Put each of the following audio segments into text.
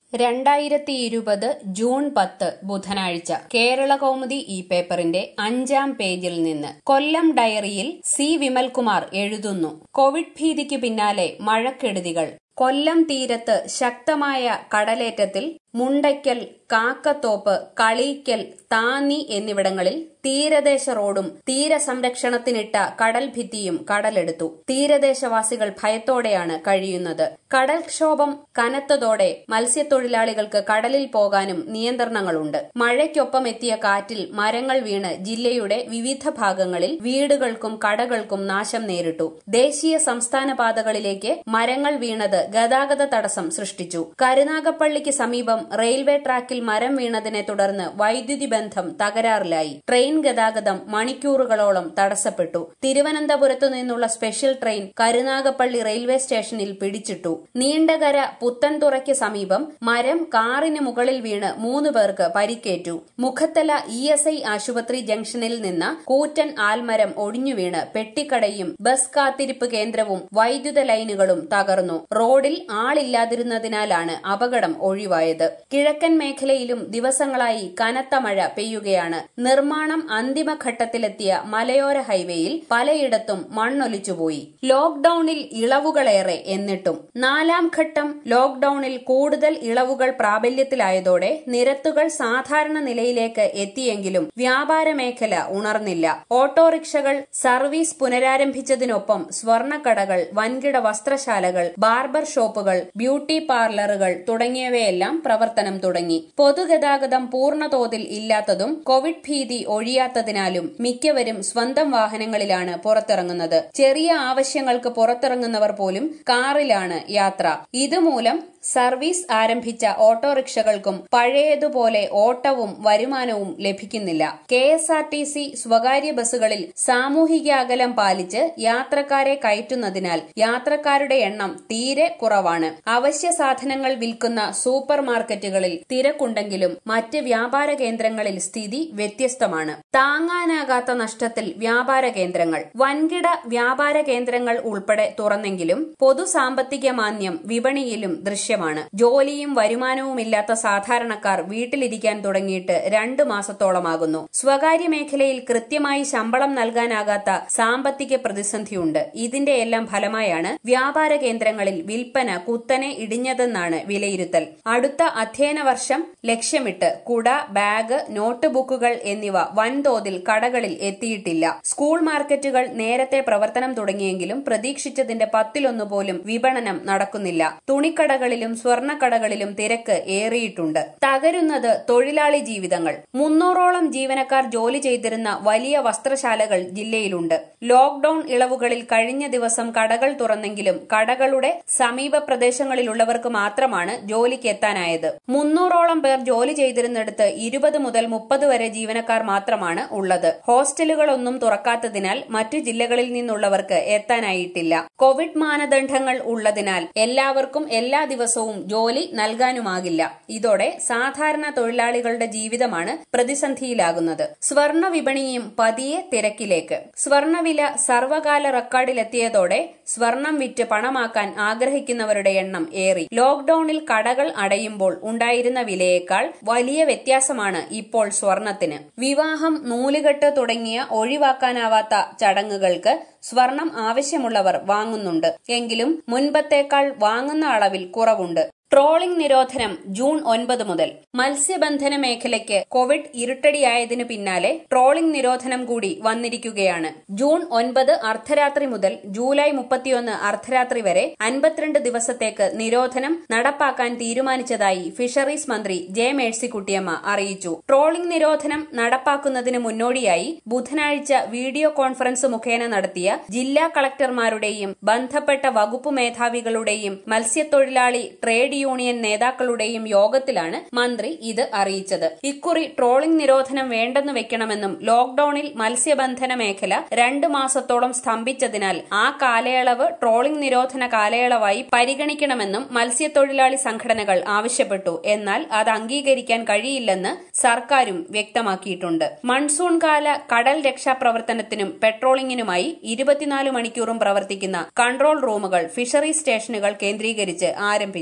2020 June 10 ബുധനാഴ്ച കേരളകൗമുദി ഈ പേപ്പറിന്റെ 5-ാം പേജിൽ നിന്ന് കൊല്ലം ഡയറിയിൽ സി വിമൽകുമാർ എഴുതുന്നു. കോവിഡ് ഭീതിക്ക് പിന്നാലെ മഴക്കെടുതികൾ. കൊല്ലം തീരത്ത് ശക്തമായ കടലേറ്റത്തിൽ മുണ്ടയ്ക്കൽ, കാക്കത്തോപ്പ്, കളീക്കൽ, താന്നി എന്നിവിടങ്ങളിൽ തീരദേശ റോഡും തീരസംരക്ഷണത്തിനിട്ട കടൽഭിത്തിയും കടലെടുത്തു. തീരദേശവാസികൾ ഭയത്തോടെയാണ് കഴിയുന്നത്. കടൽക്ഷോഭം കനത്തതോടെ മത്സ്യത്തൊഴിലാളികൾക്ക് കടലിൽ പോകാനും നിയന്ത്രണങ്ങളുണ്ട്. മഴയ്ക്കൊപ്പം എത്തിയ കാറ്റിൽ മരങ്ങൾ വീണ് ജില്ലയുടെ വിവിധ ഭാഗങ്ങളിൽ വീടുകൾക്കും കടകൾക്കും നാശം നേരിട്ടു. ദേശീയ സംസ്ഥാന പാതകളിലേക്ക് മരങ്ങൾ വീണത് ഗതാഗത തടസ്സം സൃഷ്ടിച്ചു. കരുനാഗപ്പള്ളിക്ക് സമീപം റെയിൽവേ ട്രാക്കിൽ മരം വീണതിനെ തുടർന്ന് വൈദ്യുതി ബന്ധം തകരാറിലായി. ട്രെയിൻ ഗതാഗതം മണിക്കൂറുകളോളം തടസ്സപ്പെട്ടു. തിരുവനന്തപുരത്തു നിന്നുള്ള സ്പെഷ്യൽ ട്രെയിൻ കരുനാഗപ്പള്ളി റെയിൽവേ സ്റ്റേഷനിൽ പിടിച്ചിട്ടു. നീണ്ടകര പുത്തൻതുറയ്ക്ക് സമീപം മരം കാറിന് മുകളിൽ വീണ് 3 പേർക്ക് പരിക്കേറ്റു. മുഖത്തല ESI ആശുപത്രി ജംഗ്ഷനിൽ നിന്ന് കൂറ്റൻ ആൽമരം ഒടിഞ്ഞുവീണ് പെട്ടിക്കടയും ബസ് കാത്തിരിപ്പ് കേന്ദ്രവും വൈദ്യുത ലൈനുകളും തകർന്നു. റോഡിൽ ആളില്ലാതിരുന്നതിനാലാണ് അപകടം ഒഴിവായത്. കിഴക്കൻ മേഖലയിലും ദിവസങ്ങളായി കനത്ത മഴ പെയ്യുകയാണ്. നിർമ്മാണം അന്തിമഘട്ടത്തിലെത്തിയ മലയോര ഹൈവേയിൽ പലയിടത്തും മണ്ണൊലിച്ചുപോയി. ലോക്ഡൌണിൽ ഇളവുകളേറെ എന്നിട്ടും 4-ാം ഘട്ടം ലോക്ഡൌണിൽ കൂടുതൽ ഇളവുകൾ പ്രാബല്യത്തിലായതോടെ നിരത്തുകൾ സാധാരണ നിലയിലേക്ക് എത്തിയെങ്കിലും വ്യാപാര മേഖല ഉണർന്നില്ല. ഓട്ടോറിക്ഷകൾ സർവീസ് പുനരാരംഭിച്ചതിനൊപ്പം സ്വർണ്ണക്കടകൾ, വൻകിട വസ്ത്രശാലകൾ, ബാർബർ ഷോപ്പുകൾ, ബ്യൂട്ടി പാർലറുകൾ തുടങ്ങിയവയെല്ലാം പ്രവർത്തനം തുടങ്ങി. പൊതുഗതാഗതം പൂർണ്ണതോതിൽ ഇല്ലാത്തതും കോവിഡ് ഭീതി ഒഴിയാത്തതിനാലും മിക്കവരും സ്വന്തം വാഹനങ്ങളിലാണ് പുറത്തിറങ്ങുന്നത്. ചെറിയ ആവശ്യങ്ങൾക്ക് പുറത്തിറങ്ങുന്നവർ പോലും കാറിലാണ് യാത്ര. ഇതുമൂലം സർവീസ് ആരംഭിച്ച ഓട്ടോറിക്ഷകൾക്കും പഴയതുപോലെ ഓട്ടവും വരുമാനവും ലഭിക്കുന്നില്ല. KSRTC സ്വകാര്യ ബസ്സുകളിൽ സാമൂഹിക അകലം പാലിച്ച് യാത്രക്കാരെ കയറ്റുന്നതിനാൽ യാത്രക്കാരുടെ എണ്ണം തീരെ കുറവാണ്. അവശ്യ സാധനങ്ങൾ വിൽക്കുന്ന സൂപ്പർ മാർക്കറ്റുകളിൽ തിരക്കുണ്ടെങ്കിലും മറ്റ് വ്യാപാര കേന്ദ്രങ്ങളിൽ സ്ഥിതി വ്യത്യസ്തമാണ്. താങ്ങാനാകാത്ത നഷ്ടത്തിൽ വ്യാപാര കേന്ദ്രങ്ങൾ. വൻകിട വ്യാപാര കേന്ദ്രങ്ങൾ ഉൾപ്പെടെ തുറന്നെങ്കിലും പൊതു സാമ്പത്തിക മാന്ദ്യം വിപണിയിലും ദൃശ്യമാണ്. ജോലിയും വരുമാനവുമില്ലാത്ത സാധാരണക്കാർ വീട്ടിലിരിക്കാൻ തുടങ്ങിയിട്ട് 2 മാസത്തോളമാകുന്നു. സ്വകാര്യ മേഖലയിൽ കൃത്യമായി ശമ്പളം നൽകാനാകാത്ത സാമ്പത്തിക പ്രതിസന്ധിയുണ്ട്. ഇതിന്റെയെല്ലാം ഫലമായാണ് വ്യാപാര കേന്ദ്രങ്ങളിൽ വിൽപ്പന കുത്തനെ ഇടിഞ്ഞതെന്നാണ് വിലയിരുത്തൽ. അടുത്ത അധ്യയന വർഷം ലക്ഷ്യമിട്ട് കുട, ബാഗ്, നോട്ട് ബുക്കുകൾ എന്നിവ വൻതോതിൽ കടകളിൽ എത്തിയിട്ടില്ല. സ്കൂൾ മാർക്കറ്റുകൾ നേരത്തെ പ്രവർത്തനം തുടങ്ങിയെങ്കിലും പ്രതീക്ഷിച്ചതിന്റെ 10-1 പോലും വിപണനം നടക്കുന്നില്ല. തുണിക്കടകളിലും സ്വർണ്ണക്കടകളിലും തിരക്ക് ഏറിയിട്ടുണ്ട്. തകരുന്നത് തൊഴിലാളി ജീവിതങ്ങൾ. 300ഓളം ജീവനക്കാർ ജോലി ചെയ്തിരുന്ന വലിയ വസ്ത്രശാലകൾ ജില്ലയിലുണ്ട്. ലോക്ഡൌൺ ഇളവുകളിൽ കഴിഞ്ഞ ദിവസം കടകൾ തുറന്നെങ്കിലും കടകളുടെ സമീപ പ്രദേശങ്ങളിലുള്ളവർക്ക് മാത്രമാണ് ജോലിക്ക് എത്താനായത്. 300ഓളം പേർ ജോലി ചെയ്തിരുന്നിടത്ത് 20 മുതൽ 30 വരെ ജീവനക്കാർ മാത്രമാണ് ഉള്ളത്. ഹോസ്റ്റലുകളൊന്നും തുറക്കാത്തതിനാൽ മറ്റു ജില്ലകളിൽ നിന്നുള്ളവർക്ക് എത്താനായിട്ടില്ല. കോവിഡ് മാനദണ്ഡങ്ങൾ ഉള്ളതിനാൽ എല്ലാവർക്കും എല്ലാ ദിവസവും ജോലി നൽകാനുമാകില്ല. ഇതോടെ സാധാരണ തൊഴിലാളികളുടെ ജീവിതമാണ് പ്രതിസന്ധിയിലാകുന്നത്. സ്വർണ്ണ വിപണിയും പതിയെ തിരക്കിലേക്ക്. സ്വർണ്ണവില സർവകാല റെക്കോർഡിലെത്തിയതോടെ സ്വർണം വിറ്റ് പണമാക്കാൻ ആഗ്രഹിക്കുന്നവരുടെ എണ്ണം ഏറി. ലോക്ഡൌണിൽ കടകൾ അടയുമ്പോൾ ഉണ്ടായിരുന്ന വിലയേക്കാൾ വലിയ വ്യത്യാസമാണ് ഇപ്പോൾ സ്വർണത്തിന്. വിവാഹം, നൂലുകെട്ട് തുടങ്ങിയ ഒഴിവാക്കാനാവാത്ത ചടങ്ങുകൾക്ക് സ്വർണം ആവശ്യമുള്ളവർ വാങ്ങുന്നുണ്ട്. എങ്കിലും മുൻപത്തേക്കാൾ വാങ്ങുന്ന അളവിൽ കുറവുണ്ട്. ട്രോളിംഗ് നിരോധനം ജൂൺ 9 മുതൽ. മത്സ്യബന്ധന മേഖലയ്ക്ക് കോവിഡ് ഇരുട്ടടിയായതിനു പിന്നാലെ ട്രോളിംഗ് നിരോധനം കൂടി വന്നിരിക്കുകയാണ്. ജൂൺ 9 അർദ്ധരാത്രി മുതൽ ജൂലൈ 31 അർദ്ധരാത്രി വരെ 52 ദിവസത്തേക്ക് നിരോധനം നടപ്പാക്കാൻ തീരുമാനിച്ചതായി ഫിഷറീസ് മന്ത്രി ജെ മേഴ്സിക്കുട്ടിയമ്മ അറിയിച്ചു. ട്രോളിംഗ് നിരോധനം നടപ്പാക്കുന്നതിന് മുന്നോടിയായി ബുധനാഴ്ച വീഡിയോ കോൺഫറൻസ് മുഖേന നടത്തിയ ജില്ലാ കളക്ടർമാരുടെയും ബന്ധപ്പെട്ട വകുപ്പ് മേധാവികളുടെയും മത്സ്യത്തൊഴിലാളി ട്രേഡ് യൂണിയൻ നേതാക്കളുടെയും യോഗത്തിലാണ് മന്ത്രി ഇത് അറിയിച്ചത്. ഇക്കുറി ട്രോളിംഗ് നിരോധനം വേണ്ടെന്ന് വെക്കണമെന്നും ലോക്ഡൌണിൽ മത്സ്യബന്ധന മേഖല 2 മാസത്തോളം സ്തംഭിച്ചതിനാൽ ആ കാലയളവ് ട്രോളിംഗ് നിരോധന കാലയളവായി പരിഗണിക്കണമെന്നും മത്സ്യത്തൊഴിലാളി സംഘടനകൾ ആവശ്യപ്പെട്ടു. എന്നാൽ അത് അംഗീകരിക്കാൻ കഴിയില്ലെന്ന് സർക്കാരും വ്യക്തമാക്കിയിട്ടുണ്ട്. മൺസൂൺ കാല കടൽ രക്ഷാപ്രവർത്തനത്തിനും പെട്രോളിംഗിനുമായി 24 മണിക്കൂറും പ്രവർത്തിക്കുന്ന കൺട്രോൾ റൂമുകൾ ഫിഷറീസ് സ്റ്റേഷനുകൾ കേന്ദ്രീകരിച്ച് ആരംഭിച്ചു.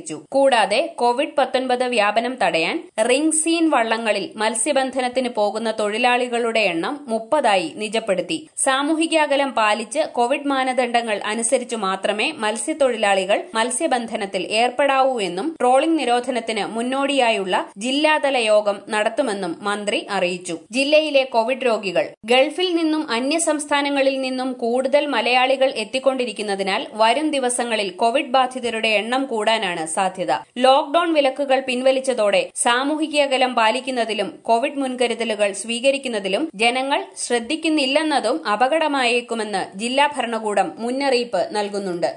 കൂടാതെ കോവിഡ്-19 വ്യാപനം തടയാൻ റിംഗ് സീൻ വള്ളങ്ങളിൽ മത്സ്യബന്ധനത്തിന് പോകുന്ന തൊഴിലാളികളുടെ എണ്ണം 30ആയി നിജപ്പെടുത്തി. സാമൂഹിക അകലം പാലിച്ച് കോവിഡ് മാനദണ്ഡങ്ങൾ അനുസരിച്ചു മാത്രമേ മത്സ്യത്തൊഴിലാളികൾ മത്സ്യബന്ധനത്തിൽ ഏർപ്പെടാവൂ എന്നും ട്രോളിംഗ് നിരോധനത്തിന് മുന്നോടിയായുള്ള ജില്ലാതല യോഗം നടത്തുമെന്നും മന്ത്രി അറിയിച്ചു. ജില്ലയിലെ കോവിഡ് രോഗികൾ. ഗൾഫിൽ നിന്നും അന്യസംസ്ഥാനങ്ങളിൽ നിന്നും കൂടുതൽ മലയാളികൾ എത്തിക്കൊണ്ടിരിക്കുന്നതിനാൽ വരും ദിവസങ്ങളിൽ കോവിഡ് ബാധിതരുടെ എണ്ണം കൂടാനാണ് സാധ്യത. ലോക്ഡൌൺ വിലക്കുകൾ പിൻവലിച്ചതോടെ സാമൂഹിക അകലം പാലിക്കുന്നതിലും കോവിഡ് മുൻകരുതലുകൾ സ്വീകരിക്കുന്നതിലും ജനങ്ങൾ ശ്രദ്ധിക്കുന്നില്ലെന്നതും അപകടമായേക്കുമെന്ന് ജില്ലാ ഭരണകൂടം മുന്നറിയിപ്പ് നൽകുന്നുണ്ട്.